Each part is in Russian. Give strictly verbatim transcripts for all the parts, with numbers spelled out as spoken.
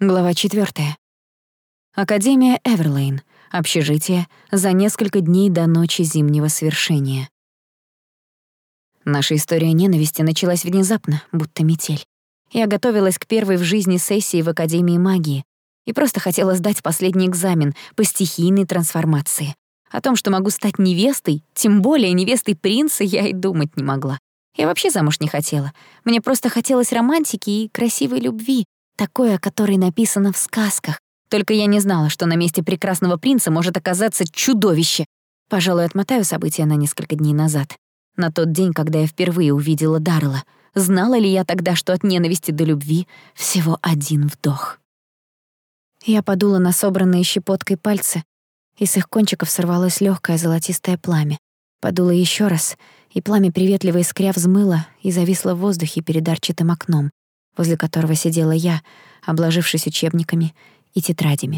Глава четвёртая. Академия Эверлейн. Общежитие за несколько дней до ночи зимнего свершения. Наша история ненависти началась внезапно, будто метель. Я готовилась к первой в жизни сессии в Академии магии и просто хотела сдать последний экзамен по стихийной трансформации. О том, что могу стать невестой, тем более невестой принца, я и думать не могла. Я вообще замуж не хотела. Мне просто хотелось романтики и красивой любви, такой, о которой написано в сказках. Только я не знала, что на месте прекрасного принца может оказаться чудовище. Пожалуй, отмотаю события на несколько дней назад. На тот день, когда я впервые увидела Даррелла. Знала ли я тогда, что от ненависти до любви всего один вдох? Я подула на собранные щепоткой пальцы, и с их кончиков сорвалось легкое золотистое пламя. Подула еще раз, и пламя приветливо искря взмыло и зависло в воздухе перед арчатым окном, возле которого сидела я, обложившись учебниками и тетрадями.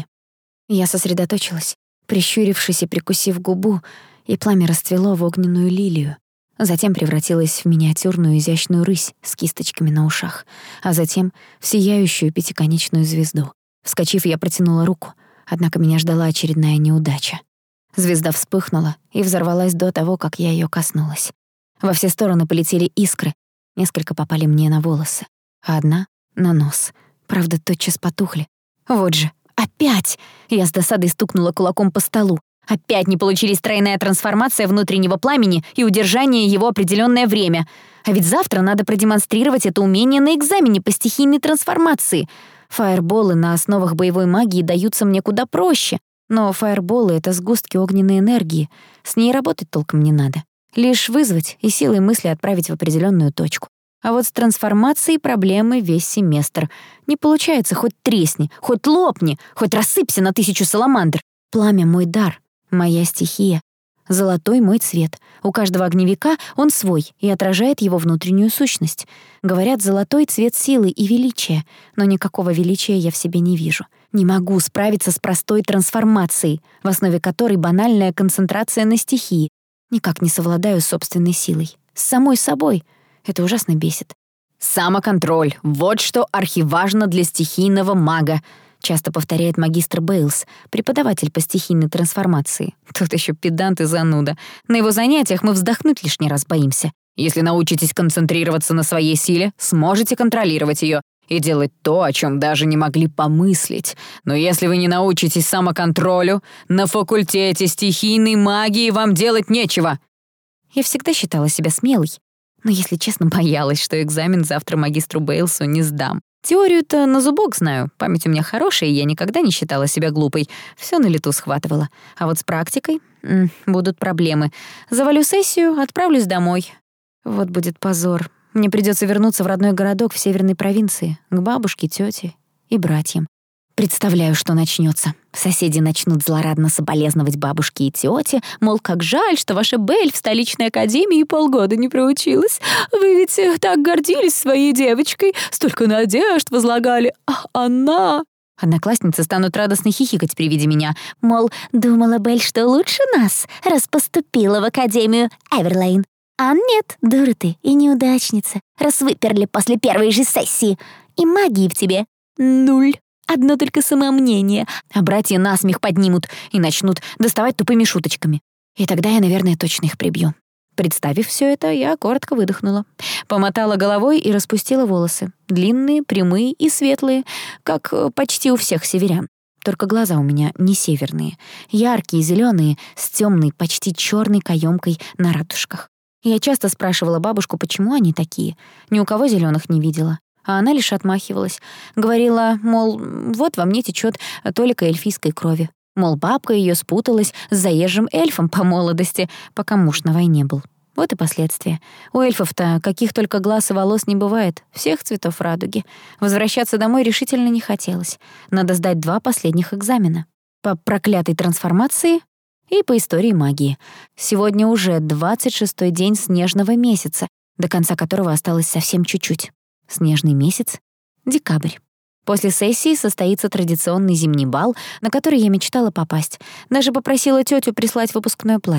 Я сосредоточилась, прищурившись и прикусив губу, и пламя расцвело в огненную лилию. Затем превратилось в миниатюрную изящную рысь с кисточками на ушах, а затем в сияющую пятиконечную звезду. Вскочив, я протянула руку, однако меня ждала очередная неудача. Звезда вспыхнула и взорвалась до того, как я её коснулась. Во все стороны полетели искры, несколько попали мне на волосы, а одна — на нос. Правда, тотчас потухли. Вот же, опять! Я с досадой стукнула кулаком по столу. Опять не получились тройная трансформация внутреннего пламени и удержание его определённое время. А ведь завтра надо продемонстрировать это умение на экзамене по стихийной трансформации. Фаерболы на основах боевой магии даются мне куда проще. Но фаерболы — это сгустки огненной энергии. С ней работать толком не надо. Лишь вызвать и силой мысли отправить в определённую точку. А вот с трансформацией проблемы весь семестр. Не получается, хоть тресни, хоть лопни, хоть рассыпься на тысячу саламандр. Пламя — мой дар, моя стихия. Золотой — мой цвет. У каждого огневика он свой и отражает его внутреннюю сущность. Говорят, золотой — цвет силы и величия, но никакого величия я в себе не вижу. Не могу справиться с простой трансформацией, в основе которой банальная концентрация на стихии. Никак не совладаю с собственной силой. С самой собой. Это ужасно бесит. «Самоконтроль — вот что архиважно для стихийного мага», часто повторяет магистр Бейлс, преподаватель по стихийной трансформации. Тут еще педант и зануда. На его занятиях мы вздохнуть лишний раз боимся. Если научитесь концентрироваться на своей силе, сможете контролировать ее и делать то, о чем даже не могли помыслить. Но если вы не научитесь самоконтролю, на факультете стихийной магии вам делать нечего. Я всегда считала себя смелой, но, если честно, боялась, что экзамен завтра магистру Бейлсу не сдам. Теорию-то на зубок знаю, память у меня хорошая, и я никогда не считала себя глупой. Всё на лету схватывала. А вот с практикой м, будут проблемы. Завалю сессию, отправлюсь домой. Вот будет позор. Мне придётся вернуться в родной городок в северной провинции, к бабушке, тёте и братьям. Представляю, что начнётся. Соседи начнут злорадно соболезновать бабушке и тёте, мол, как жаль, что ваша Белль в столичной академии полгода не проучилась. Вы ведь так гордились своей девочкой, столько надежд возлагали, а она... Одноклассницы станут радостно хихикать при виде меня, мол, думала Белль, что лучше нас, раз поступила в Академию Эверлейн. А нет, дура ты и неудачница, раз выперли после первой же сессии. И магии в тебе нуль. Одно только самомнение, а братья насмех поднимут и начнут доставать тупыми шуточками. И тогда я, наверное, точно их прибью. Представив всё это, я коротко выдохнула. Помотала головой и распустила волосы. Длинные, прямые и светлые, как почти у всех северян. Только глаза у меня не северные. Яркие, зелёные, с тёмной, почти чёрной каёмкой на радужках. Я часто спрашивала бабушку, почему они такие. Ни у кого зелёных не видела. А она лишь отмахивалась. Говорила, мол, вот во мне течёт толика эльфийской крови. Мол, бабка её спуталась с заезжим эльфом по молодости, пока муж на войне был. Вот и последствия. У эльфов-то каких только глаз и волос не бывает, всех цветов радуги. Возвращаться домой решительно не хотелось. Надо сдать два последних экзамена. По проклятой трансформации и по истории магии. Сегодня уже двадцать шестой день снежного месяца, до конца которого осталось совсем чуть-чуть. Снежный месяц — декабрь. После сессии состоится традиционный зимний бал, на который я мечтала попасть. Даже попросила тётю прислать выпускное платье.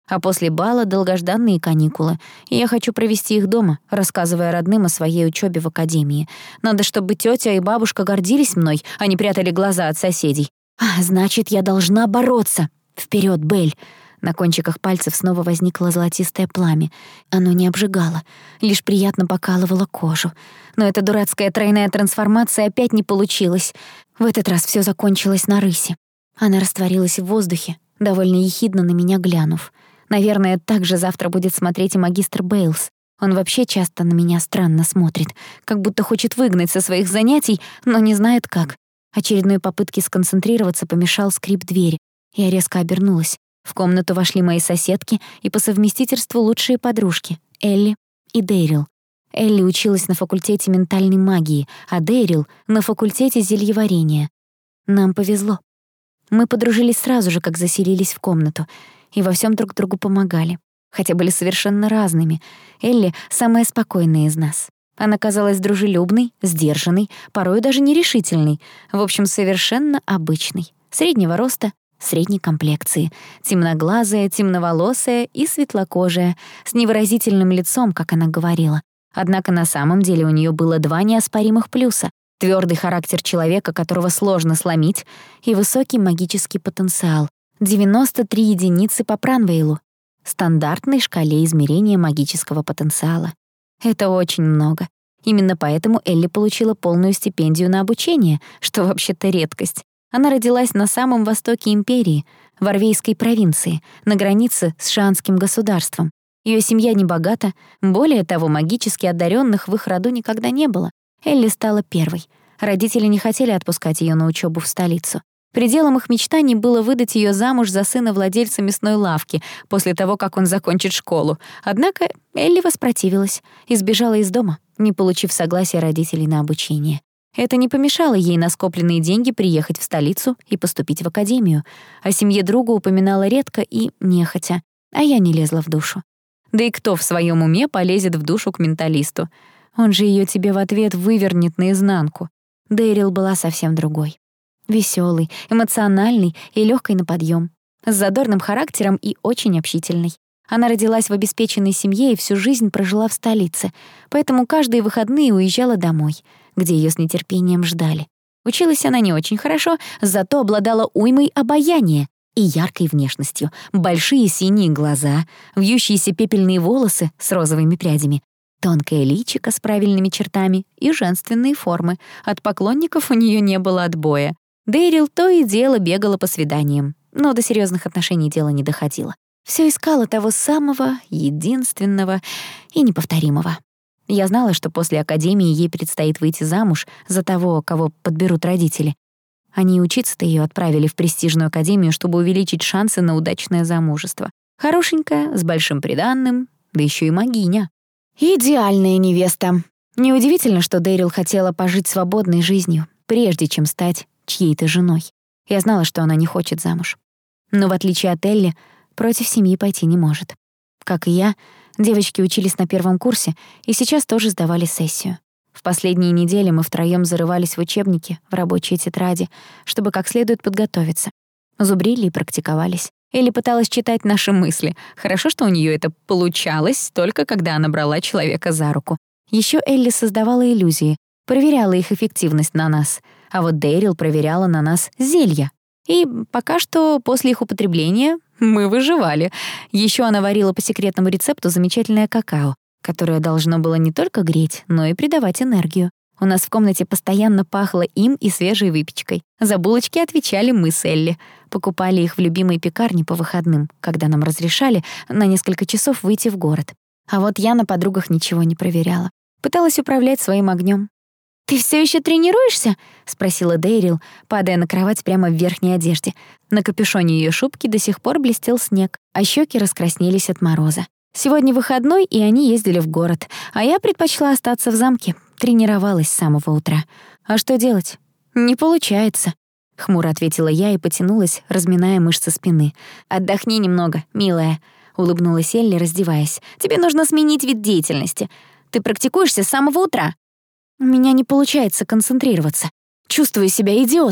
А после бала долгожданные каникулы, и я хочу провести их дома, рассказывая родным о своей учебе в академии. Надо, чтобы тётя и бабушка гордились мной, а не прятали глаза от соседей. А, значит, я должна бороться. Вперёд, Белль. На кончиках пальцев снова возникло золотистое пламя. Оно не обжигало, лишь приятно покалывало кожу. Но эта дурацкая тройная трансформация опять не получилась. В этот раз всё закончилось на рысе. Она растворилась в воздухе, довольно ехидно на меня глянув. Наверное, так же завтра будет смотреть и магистр Бейлс. Он вообще часто на меня странно смотрит, как будто хочет выгнать со своих занятий, но не знает как. Очередной попытке сконцентрироваться помешал скрип двери. Я резко обернулась. В комнату вошли мои соседки и по совместительству лучшие подружки — Элли и Дейрил. Элли училась на факультете ментальной магии, а Дейрил — на факультете зельеварения. Нам повезло. Мы подружились сразу же, как заселились в комнату, и во всем друг другу помогали, хотя были совершенно разными. Элли — самая спокойная из нас. Она казалась дружелюбной, сдержанной, порой даже нерешительной, в общем, совершенно обычной, среднего роста, средней комплекции, темноглазая, темноволосая и светлокожая, с невыразительным лицом, как она говорила. Однако на самом деле у нее было два неоспоримых плюса: твёрдый характер человека, которого сложно сломить, и высокий магический потенциал. девяносто три единицы по Пранвейлу, стандартной шкале измерения магического потенциала. Это очень много. Именно поэтому Элли получила полную стипендию на обучение, что вообще-то редкость. Она родилась на самом востоке империи, в Орвейской провинции, на границе с Шанским государством. Её семья не богата, более того, магически одаренных в их роду никогда не было. Элли стала первой. Родители не хотели отпускать её на учебу в столицу. Пределом их мечтаний было выдать её замуж за сына владельца мясной лавки после того, как он закончит школу. Однако Элли воспротивилась и сбежала из дома, не получив согласия родителей на обучение. Это не помешало ей на скопленные деньги приехать в столицу и поступить в академию. О семье друга упоминала редко и нехотя, а я не лезла в душу. Да и кто в своём уме полезет в душу к менталисту? Он же её тебе в ответ вывернет наизнанку. Дейрил была совсем другой. Весёлый, эмоциональный и лёгкой на подъём, с задорным характером и очень общительной. Она родилась в обеспеченной семье и всю жизнь прожила в столице, поэтому каждые выходные уезжала домой, где её с нетерпением ждали. Училась она не очень хорошо, зато обладала уймой обаяния и яркой внешностью. Большие синие глаза, вьющиеся пепельные волосы с розовыми прядями, тонкое личико с правильными чертами и женственные формы. От поклонников у неё не было отбоя. Дейрил то и дело бегала по свиданиям, но до серьёзных отношений дело не доходило. Всё искала того самого, единственного и неповторимого. Я знала, что после академии ей предстоит выйти замуж за того, кого подберут родители. Они и учиться-то её отправили в престижную академию, чтобы увеличить шансы на удачное замужество. Хорошенькая, с большим приданным, да ещё и магиня. Идеальная невеста. Неудивительно, что Дейрил хотела пожить свободной жизнью, прежде чем стать чьей-то женой. Я знала, что она не хочет замуж. Но в отличие от Элли, против семьи пойти не может. Как и я, девочки учились на первом курсе и сейчас тоже сдавали сессию. В последние недели мы втроём зарывались в учебники, в рабочие тетради, чтобы как следует подготовиться. Зубрили и практиковались. Элли пыталась читать наши мысли. Хорошо, что у неё это получалось только когда она брала человека за руку. Ещё Элли создавала иллюзии, проверяла их эффективность на нас. А вот Дейрил проверяла на нас зелья. И пока что после их употребления мы выживали. Ещё она варила по секретному рецепту замечательное какао, которое должно было не только греть, но и придавать энергию. У нас в комнате постоянно пахло им и свежей выпечкой. За булочки отвечали мы с Элли. Покупали их в любимой пекарне по выходным, когда нам разрешали на несколько часов выйти в город. А вот я на подругах ничего не проверяла. Пыталась управлять своим огнём. «Ты всё ещё тренируешься?» — спросила Дейрил, падая на кровать прямо в верхней одежде. На капюшоне её шубки до сих пор блестел снег, а щёки раскраснелись от мороза. Сегодня выходной, и они ездили в город, а я предпочла остаться в замке, тренировалась с самого утра. А что делать? Не получается. Хмуро ответила я и потянулась, разминая мышцы спины. «Отдохни немного, милая», — улыбнулась Элли, раздеваясь. «Тебе нужно сменить вид деятельности. Ты практикуешься с самого утра». «У меня не получается концентрироваться. Чувствую себя идиоткой».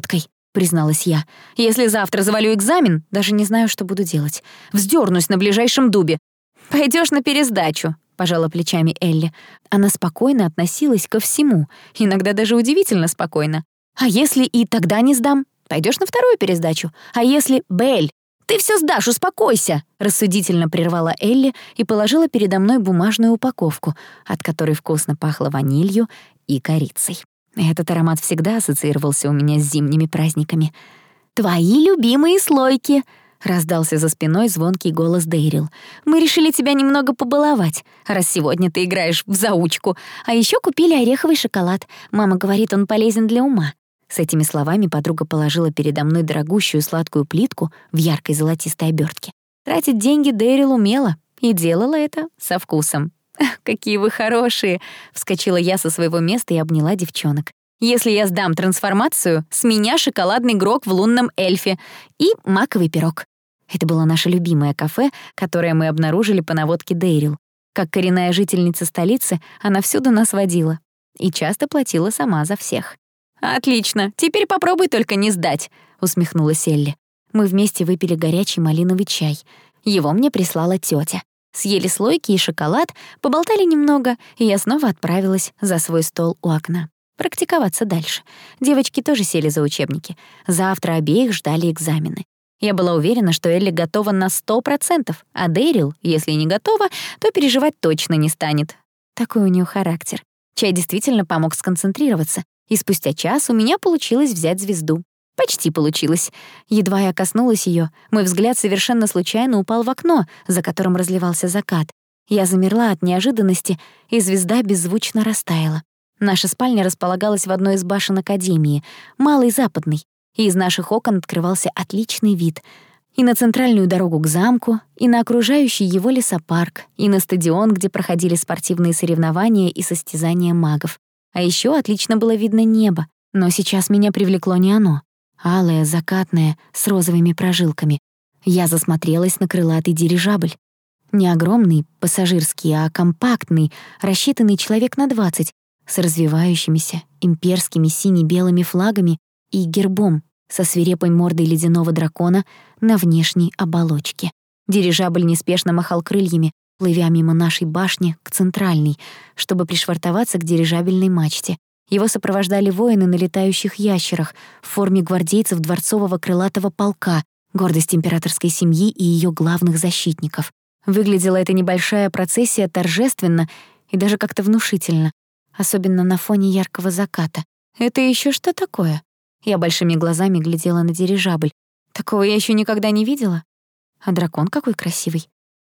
призналась я. «Если завтра завалю экзамен, даже не знаю, что буду делать. Вздёрнусь на ближайшем дубе». «Пойдёшь на пересдачу», — пожала плечами Элли. Она спокойно относилась ко всему, иногда даже удивительно спокойно. «А если и тогда не сдам? Пойдёшь на вторую пересдачу. А если... Белль, ты всё сдашь, успокойся!» Рассудительно прервала Элли и положила передо мной бумажную упаковку, от которой вкусно пахло ванилью и корицей. Этот аромат всегда ассоциировался у меня с зимними праздниками. «Твои любимые слойки!» — раздался за спиной звонкий голос Дейрил. «Мы решили тебя немного побаловать, раз сегодня ты играешь в заучку. А ещё купили ореховый шоколад. Мама говорит, он полезен для ума». С этими словами подруга положила передо мной дорогущую сладкую плитку в яркой золотистой обёртке. Тратить деньги Дейрил умела и делала это со вкусом. «Какие вы хорошие!» — вскочила я со своего места и обняла девчонок. «Если я сдам трансформацию, с меня шоколадный грог в лунном эльфе и маковый пирог». Это было наше любимое кафе, которое мы обнаружили по наводке Дейрил. Как коренная жительница столицы, она всюду нас водила и часто платила сама за всех. «Отлично, теперь попробуй только не сдать», — усмехнулась Элли. Мы вместе выпили горячий малиновый чай. Его мне прислала тётя. Съели слойки и шоколад, поболтали немного, и я снова отправилась за свой стол у окна. Практиковаться дальше. Девочки тоже сели за учебники. Завтра обеих ждали экзамены. Я была уверена, что Элли готова на сто процентов, а Дейрил, если не готова, то переживать точно не станет. Такой у неё характер. Чай действительно помог сконцентрироваться, и спустя час у меня получилось взять звезду. Почти получилось. Едва я коснулась её, мой взгляд совершенно случайно упал в окно, за которым разливался закат. Я замерла от неожиданности, и звезда беззвучно растаяла. Наша спальня располагалась в одной из башен Академии, малой западной, и из наших окон открывался отличный вид и на центральную дорогу к замку, и на окружающий его лесопарк, и на стадион, где проходили спортивные соревнования и состязания магов. А ещё отлично было видно небо, но сейчас меня привлекло не оно. Алое, закатное, с розовыми прожилками. Я засмотрелась на крылатый дирижабль. Не огромный, пассажирский, а компактный, рассчитанный человек на двадцать, с развивающимися имперскими сине-белыми флагами и гербом со свирепой мордой ледяного дракона на внешней оболочке. Дирижабль неспешно махал крыльями, плывя мимо нашей башни к центральной, чтобы пришвартоваться к дирижабельной мачте. Его сопровождали воины на летающих ящерах в форме гвардейцев дворцового крылатого полка, гордость императорской семьи и её главных защитников. Выглядела эта небольшая процессия торжественно и даже как-то внушительно, особенно на фоне яркого заката. Это ещё что такое? Я большими глазами глядела на дирижабль. Такого я ещё никогда не видела. А дракон какой красивый.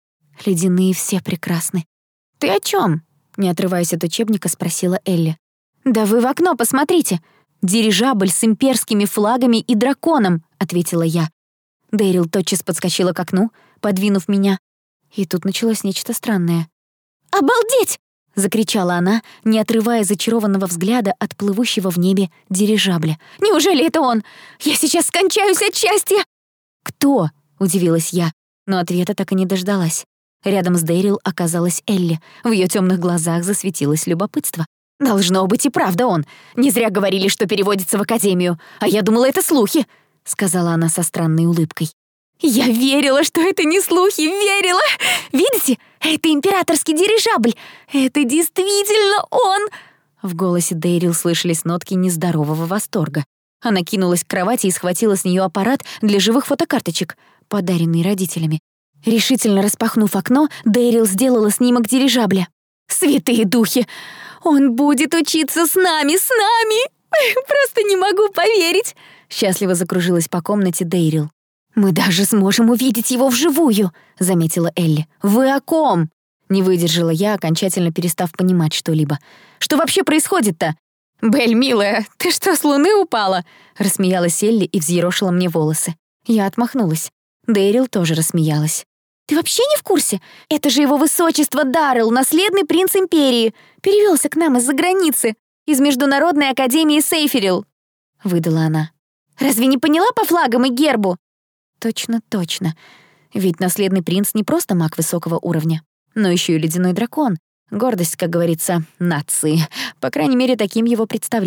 Ледяные все прекрасны. «Ты о чём?» — не отрываясь от учебника, спросила Элли. «Да вы в окно посмотрите! Дирижабль с имперскими флагами и драконом!» — ответила я. Дейрил тотчас подскочила к окну, подвинув меня. И тут началось нечто странное. «Обалдеть!» — закричала она, не отрывая зачарованного взгляда от плывущего в небе дирижабля. «Неужели это он? Я сейчас скончаюсь от счастья!» «Кто?» — удивилась я, но ответа так и не дождалась. Рядом с Дейрил оказалась Элли. В её тёмных глазах засветилось любопытство. «Должно быть и правда он. Не зря говорили, что переводится в академию. А я думала, это слухи», — сказала она со странной улыбкой. «Я верила, что это не слухи, верила! Видите, это императорский дирижабль! Это действительно он!» В голосе Дейрил слышались нотки нездорового восторга. Она кинулась к кровати и схватила с неё аппарат для живых фотокарточек, подаренный родителями. Решительно распахнув окно, Дейрил сделала снимок дирижабля. «Святые духи! Он будет учиться с нами, с нами! Просто не могу поверить!» Счастливо закружилась по комнате Дейрил. «Мы даже сможем увидеть его вживую», — заметила Элли. «Вы о ком?» Не выдержала я, окончательно перестав понимать что-либо. «Что вообще происходит-то?» «Белль, милая, ты что, с луны упала?» Рассмеялась Элли и взъерошила мне волосы. Я отмахнулась. Дейрил тоже рассмеялась. «Ты вообще не в курсе? Это же его высочество Даррелл, наследный принц империи. Перевёлся к нам из-за границы, из Международной академии Сейферил», — выдала она. «Разве не поняла по флагам и гербу?» «Точно, точно. Ведь наследный принц не просто маг высокого уровня, но ещё и ледяной дракон. Гордость, как говорится, нации. По крайней мере, таким его представляли.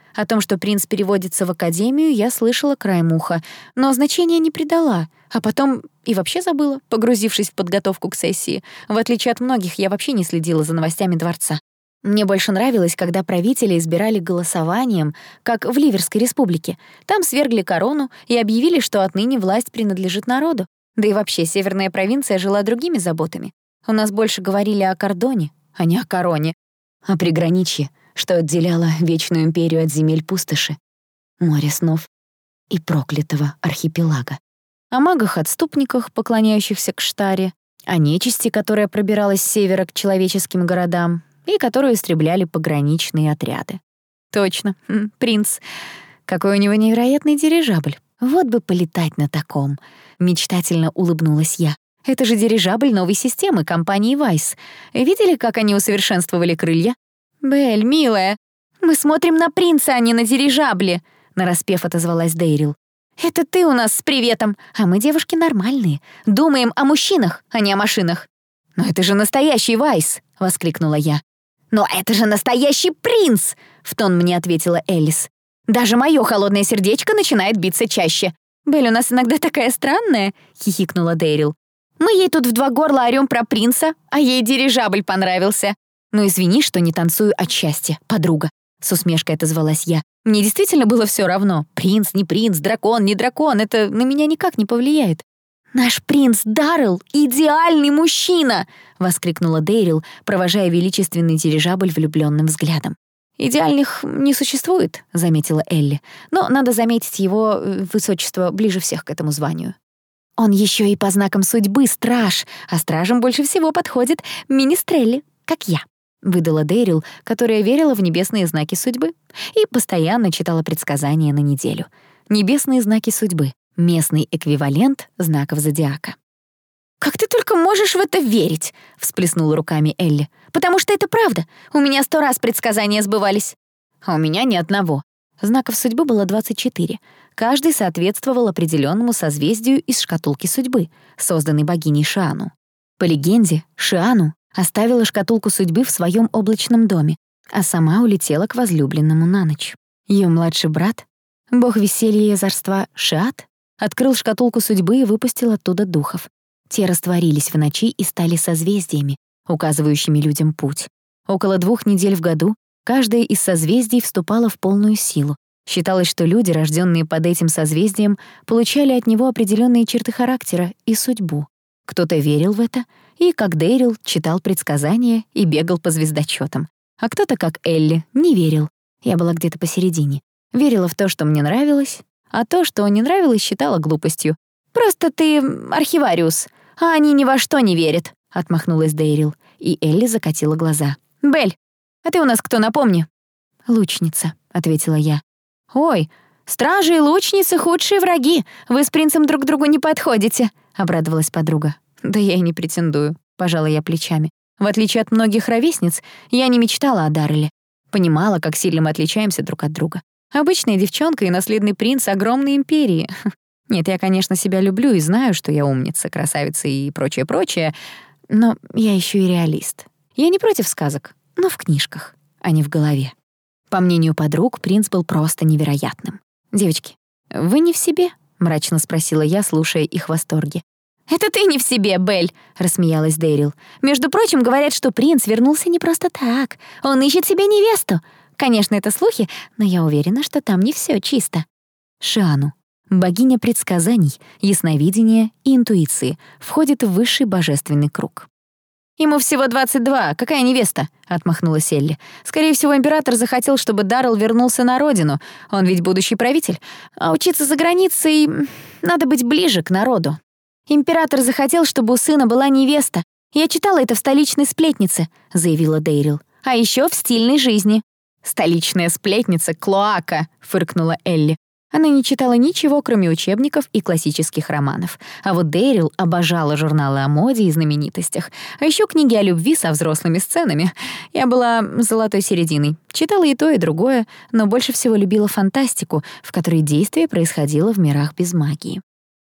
О том, что принц переводится в академию, я слышала краем уха, но значения не придала, а потом и вообще забыла, погрузившись в подготовку к сессии. В отличие от многих, я вообще не следила за новостями дворца. Мне больше нравилось, когда правители избирали голосованием, как в Ливерской республике. Там свергли корону и объявили, что отныне власть принадлежит народу. Да и вообще, северная провинция жила другими заботами. У нас больше говорили о кордоне, а не о короне. О приграничье, что отделяло Вечную империю от земель пустоши, море снов и проклятого архипелага. О магах-отступниках, поклоняющихся к Штаре, о нечисти, которая пробиралась с севера к человеческим городам, и которую истребляли пограничные отряды. Точно, принц. Какой у него невероятный дирижабль. Вот бы полетать на таком. Мечтательно улыбнулась я. Это же дирижабль новой системы компании Вайс. Видели, как они усовершенствовали крылья? Белль, милая, мы смотрим на принца, а не на дирижабли, нараспев отозвалась Дейрил. Это ты у нас с приветом, а мы девушки нормальные. Думаем о мужчинах, а не о машинах. Но это же настоящий Вайс, воскликнула я. «Но это же настоящий принц!» — в тон мне ответила Элис. «Даже моё холодное сердечко начинает биться чаще». «Белль у нас иногда такая странная», — хихикнула Дейрил. «Мы ей тут в два горла орём про принца, а ей дирижабль понравился». «Ну извини, что не танцую от счастья, подруга», — с усмешкой отозвалась я. «Мне действительно было всё равно. Принц, не принц, дракон, не дракон. Это на меня никак не повлияет». «Наш принц Даррелл — идеальный мужчина!» — воскликнула Дейрил, провожая величественный дирижабль влюблённым взглядом. «Идеальных не существует», — заметила Элли, «но надо заметить его высочество ближе всех к этому званию». «Он ещё и по знакам судьбы страж, а стражам больше всего подходит министрелли, как я», — выдала Дейрил, которая верила в небесные знаки судьбы и постоянно читала предсказания на неделю. Небесные знаки судьбы. Местный эквивалент знаков зодиака. «Как ты только можешь в это верить?» — всплеснула руками Элли. «Потому что это правда. У меня сто раз предсказания сбывались». «А у меня ни одного». Знаков судьбы было двадцать четыре. Каждый соответствовал определенному созвездию из шкатулки судьбы, созданной богиней Шиану. По легенде, Шиану оставила шкатулку судьбы в своем облачном доме, а сама улетела к возлюбленному на ночь. Ее младший брат, бог веселья и озорства Шиат, открыл шкатулку судьбы и выпустил оттуда духов. Те растворились в ночи и стали созвездиями, указывающими людям путь. Около двух недель в году каждое из созвездий вступало в полную силу. Считалось, что люди, рожденные под этим созвездием, получали от него определенные черты характера и судьбу. Кто-то верил в это и, как Дейрил, читал предсказания и бегал по звездочетам. А кто-то, как Элли, не верил. Я была где-то посередине. Верила в то, что мне нравилось, а то, что не нравилось, считала глупостью. «Просто ты архивариус, а они ни во что не верят», — отмахнулась Дейрил, и Элли закатила глаза. «Белль, а ты у нас кто, напомни?» «Лучница», — ответила я. «Ой, стражи и лучницы — худшие враги. Вы с принцем друг к другу не подходите», — обрадовалась подруга. «Да я и не претендую», — пожала я плечами. В отличие от многих ровесниц, я не мечтала о Даррелле. Понимала, как сильно мы отличаемся друг от друга. Обычная девчонка и наследный принц огромной империи. Нет, я, конечно, себя люблю и знаю, что я умница, красавица и прочее-прочее, но я еще и реалист. Я не против сказок, но в книжках, а не в голове. По мнению подруг, принц был просто невероятным. «Девочки, вы не в себе?» — мрачно спросила я, слушая их восторги. «Это ты не в себе, Белль!» — рассмеялась Дейрил. «Между прочим, говорят, что принц вернулся не просто так. Он ищет себе невесту. Конечно, это слухи, но я уверена, что там не всё чисто». Шиану, богиня предсказаний, ясновидения и интуиции, входит в высший божественный круг. «Ему всего двадцать два, какая невеста?» — отмахнулась Элли. «Скорее всего, император захотел, чтобы Даррелл вернулся на родину. Он ведь будущий правитель. А учиться за границей надо быть ближе к народу. Император захотел, чтобы у сына была невеста. Я читала это в столичной сплетнице», — заявила Дейрил. «А еще в стильной жизни». «Столичная сплетница — клоака», — фыркнула Элли. Она не читала ничего, кроме учебников и классических романов. А вот Дейрил обожала журналы о моде и знаменитостях, а еще книги о любви со взрослыми сценами. Я была золотой серединой. Читала и то, и другое, но больше всего любила фантастику, в которой действие происходило в мирах без магии.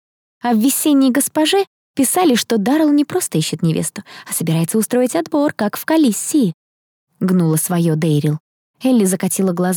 А в «Весенней госпоже» писали, что Даррелл не просто ищет невесту, а собирается устроить отбор, как в Калиссии. Гнула своё Дейрил. Элли закатила глаза.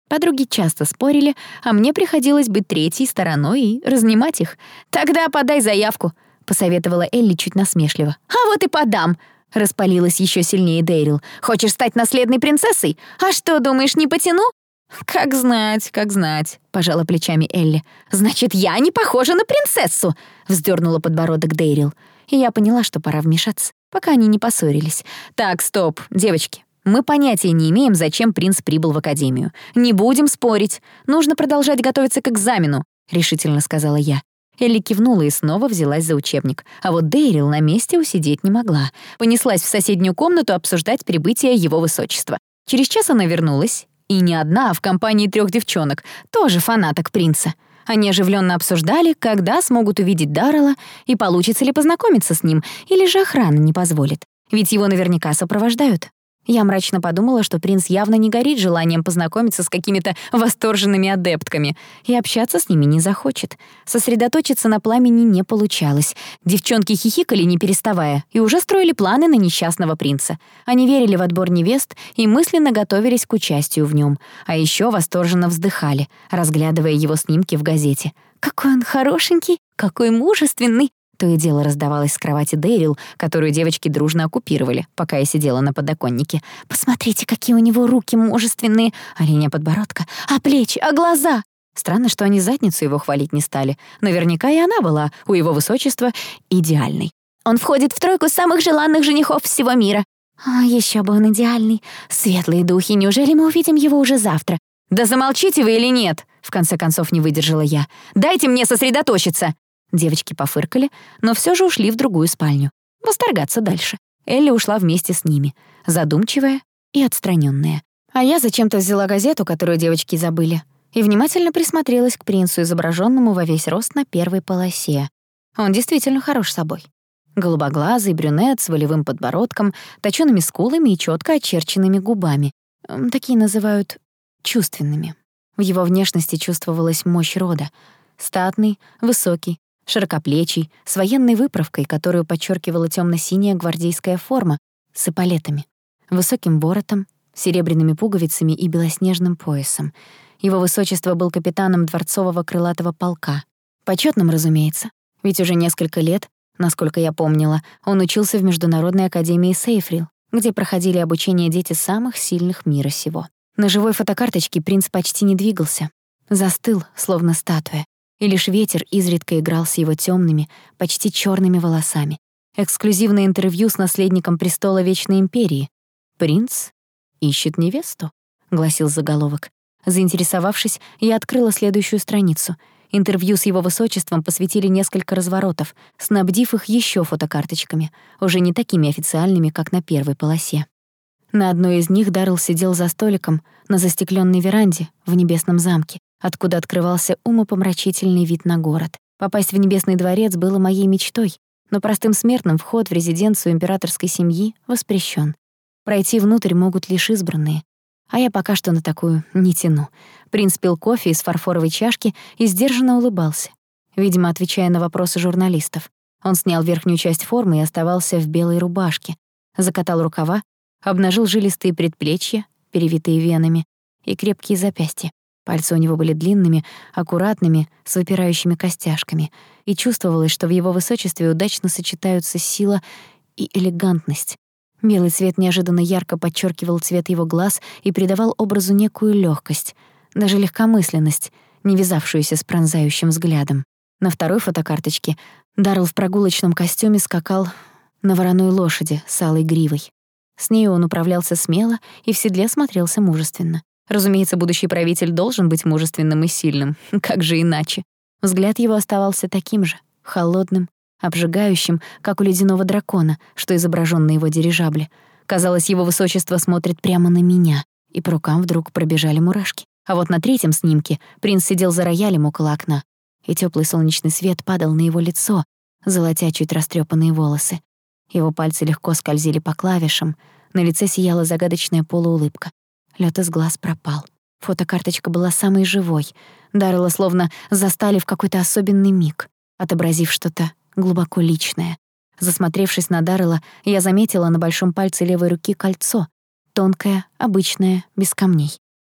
Подруги часто спорили, а мне приходилось быть третьей стороной и разнимать их. «Тогда подай заявку», — посоветовала Элли чуть насмешливо. «А вот и подам», — распалилась еще сильнее Дейрил. «Хочешь стать наследной принцессой? А что, думаешь, не потяну?» «Как знать, как знать», — пожала плечами Элли. «Значит, я не похожа на принцессу», — вздернула подбородок Дейрил. И я поняла, что пора вмешаться, пока они не поссорились. «Так, стоп, девочки. Мы понятия не имеем, зачем принц прибыл в академию. Не будем спорить. Нужно продолжать готовиться к экзамену», — решительно сказала я. Элли кивнула и снова взялась за учебник. А вот Дейрил на месте усидеть не могла. Понеслась в соседнюю комнату обсуждать прибытие его высочества. Через час она вернулась, и не одна, а в компании трех девчонок, тоже фанаток принца. Они оживленно обсуждали, когда смогут увидеть Даррелла и получится ли познакомиться с ним, или же охрана не позволит. Ведь его наверняка сопровождают. Я мрачно подумала, что принц явно не горит желанием познакомиться с какими-то восторженными адептками и общаться с ними не захочет. Сосредоточиться на пламени не получалось. Девчонки хихикали, не переставая, и уже строили планы на несчастного принца. Они верили в отбор невест и мысленно готовились к участию в нем. А еще восторженно вздыхали, разглядывая его снимки в газете. «Какой он хорошенький! Какой мужественный!» То и дело раздавалось с кровати Дейрил, которую девочки дружно оккупировали, пока я сидела на подоконнике. «Посмотрите, какие у него руки мужественные! А линия подбородка, а плечи, а глаза!» Странно, что они задницу его хвалить не стали. Наверняка и она была у его высочества идеальной. «Он входит в тройку самых желанных женихов всего мира». «А еще бы он идеальный. Светлые духи, неужели мы увидим его уже завтра?» «Да замолчите вы или нет?» — в конце концов не выдержала я. «Дайте мне сосредоточиться!» Девочки пофыркали, но все же ушли в другую спальню. Восторгаться дальше. Элли ушла вместе с ними, задумчивая и отстраненная. А я зачем-то взяла газету, которую девочки забыли, и внимательно присмотрелась к принцу, изображенному во весь рост на первой полосе. Он действительно хорош собой. Голубоглазый брюнет с волевым подбородком, точёными скулами и четко очерченными губами. Такие называют чувственными. В его внешности чувствовалась мощь рода. Статный, высокий, широкоплечий, с военной выправкой, которую подчеркивала темно-синяя гвардейская форма с эполетами, высоким воротом, серебряными пуговицами и белоснежным поясом. Его высочество был капитаном дворцового крылатого полка. Почетным, разумеется, ведь уже несколько лет, насколько я помнила, он учился в Международной академии Сейфрил, где проходили обучение дети самых сильных мира сего. На живой фотокарточке принц почти не двигался, застыл, словно статуя. И лишь ветер изредка играл с его темными, почти черными волосами. Эксклюзивное интервью с наследником престола Вечной Империи. «Принц ищет невесту», — гласил заголовок. Заинтересовавшись, я открыла следующую страницу. Интервью с его высочеством посвятили несколько разворотов, снабдив их еще фотокарточками, уже не такими официальными, как на первой полосе. На одной из них Даррелл сидел за столиком на застекленной веранде в Небесном замке, откуда открывался умопомрачительный вид на город. Попасть в Небесный дворец было моей мечтой, но простым смертным вход в резиденцию императорской семьи воспрещен. Пройти внутрь могут лишь избранные, а я пока что на такую не тяну. Принц пил кофе из фарфоровой чашки и сдержанно улыбался, видимо, отвечая на вопросы журналистов. Он снял верхнюю часть формы и оставался в белой рубашке, закатал рукава, обнажил жилистые предплечья, перевитые венами, и крепкие запястья. Пальцы у него были длинными, аккуратными, с выпирающими костяшками, и чувствовалось, что в его высочестве удачно сочетаются сила и элегантность. Белый цвет неожиданно ярко подчеркивал цвет его глаз и придавал образу некую легкость, даже легкомысленность, не вязавшуюся с пронзающим взглядом. На второй фотокарточке Даррелл в прогулочном костюме скакал на вороной лошади с алой гривой. С нею он управлялся смело и в седле смотрелся мужественно. Разумеется, будущий правитель должен быть мужественным и сильным. Как же иначе? Взгляд его оставался таким же, холодным, обжигающим, как у ледяного дракона, что изображён на его дирижабле. Казалось, его высочество смотрит прямо на меня, и по рукам вдруг пробежали мурашки. А вот на третьем снимке принц сидел за роялем около окна, и тёплый солнечный свет падал на его лицо, золотя чуть растрёпанные волосы. Его пальцы легко скользили по клавишам, на лице сияла загадочная полуулыбка. Лёд из глаз пропал. Фотокарточка была самой живой. Даррелла словно застали в какой-то особенный миг, отобразив что-то глубоко личное. Засмотревшись на Даррелла, я заметила на большом пальце левой руки кольцо. Тонкое, обычное, без камней.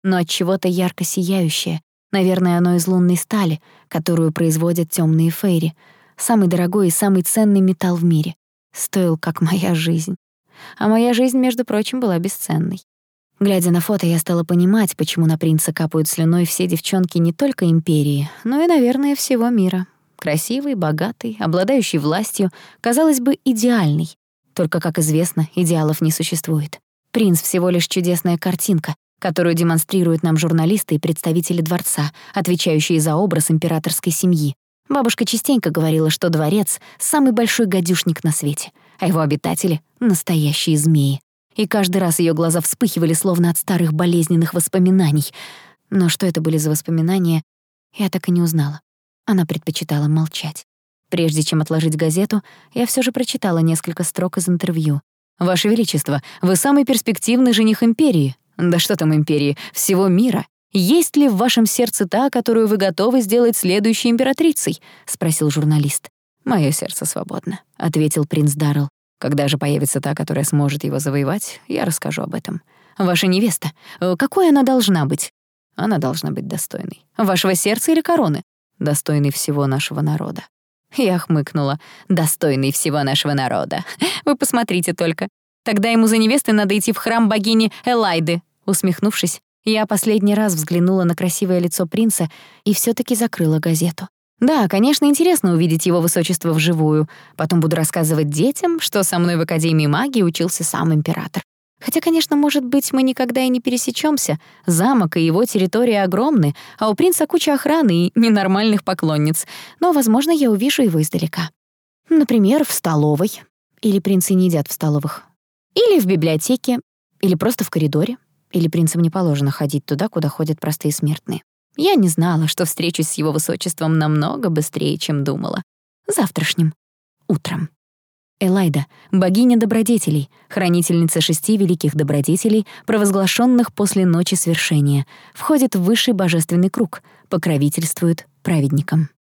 но от чего-то ярко сияющее. Наверное, оно из лунной стали, которую производят темные фейри. Самый дорогой и самый ценный металл в мире. Стоил, как моя жизнь. А моя жизнь, между прочим, была бесценной. Глядя на фото, я стала понимать, почему на принца капают слюной все девчонки не только империи, но и, наверное, всего мира. Красивый, богатый, обладающий властью, казалось бы, идеальный. Только, как известно, идеалов не существует. Принц всего лишь чудесная картинка, которую демонстрируют нам журналисты и представители дворца, отвечающие за образ императорской семьи. Бабушка частенько говорила, что дворец — самый большой гадюшник на свете, а его обитатели — настоящие змеи. И каждый раз её глаза вспыхивали, словно от старых болезненных воспоминаний. Но что это были за воспоминания, я так и не узнала. Она предпочитала молчать. Прежде чем отложить газету, я всё же прочитала несколько строк из интервью. «Ваше Величество, вы самый перспективный жених империи. Да что там империи, всего мира. Есть ли в вашем сердце та, которую вы готовы сделать следующей императрицей?» — спросил журналист. «Моё сердце свободно», — ответил принц Даррелл. «Когда же появится та, которая сможет его завоевать, я расскажу об этом. Ваша невеста, какой она должна быть?» «Она должна быть достойной. Вашего сердца или короны?» «Достойной всего нашего народа». Я хмыкнула. «Достойный всего нашего народа. Вы посмотрите только. Тогда ему за невестой надо идти в храм богини Элайды». Усмехнувшись, я последний раз взглянула на красивое лицо принца и всё-таки закрыла газету. Да, конечно, интересно увидеть его высочество вживую. Потом буду рассказывать детям, что со мной в Академии магии учился сам император. Хотя, конечно, может быть, мы никогда и не пересечёмся. Замок и его территория огромны, а у принца куча охраны и ненормальных поклонниц. Но, возможно, я увижу его издалека. Например, в столовой. Или принцы не едят в столовых. Или в библиотеке. Или просто в коридоре. Или принцам не положено ходить туда, куда ходят простые смертные. Я не знала, что встречусь с его высочеством намного быстрее, чем думала. Завтрашним утром. Элайда — богиня добродетелей, хранительница шести великих добродетелей, провозглашенных после ночи свершения, входит в высший божественный круг, покровительствует праведникам.